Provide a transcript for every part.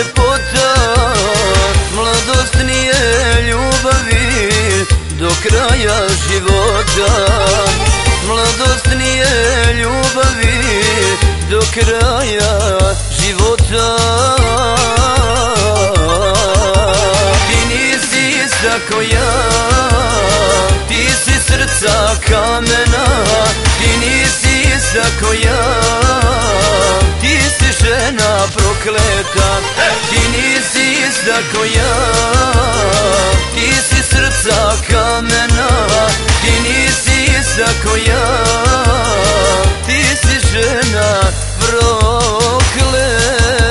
ljepota, mladost nije ljubavi do kraja života. Mladost nije ljubavi do kraja života. Ti nisi ista ko ja, ti si srca kamena. Ti nisi ista ko ja, ti si žena prokleta. Ti nisi ista ko ja, ti si srca kamena. Ti nisi ista ko ja, ti si žena prokleta.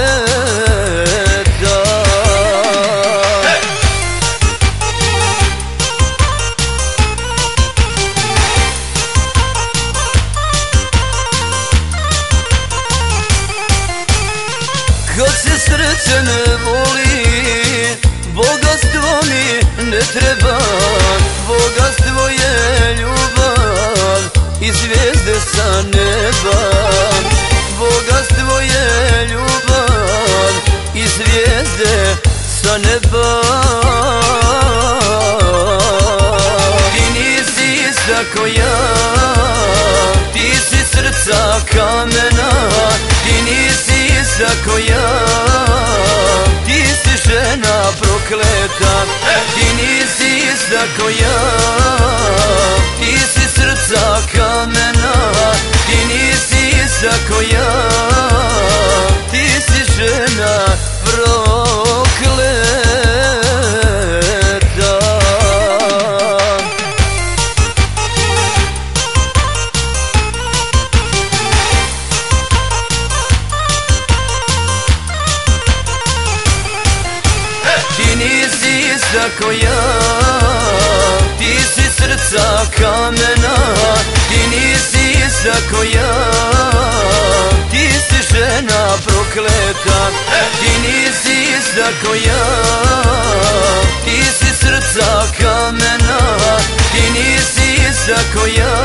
Kad se srce ne voli, bogatstvo mi ne treba. Bogatstvo je ljubav i zvijezde sa neba. Bogatstvo je ljubav i zvijezde sa neba. Ti nisi ista ko ja, ti si srca kamena. Ti nisi ista ko ja, ti si žena prokleta. Ti nisi ista ko ja, ti si srca kamena. Ti nisi ista ko ja, ti si žena prokleta. Ti nisi ista ko ja, ti si srca kamena. Ti nisi ista ko ja, ti si žena prokleta. Ti nisi ista ko ja, ti si srca kamena. Ti nisi ista ko ja,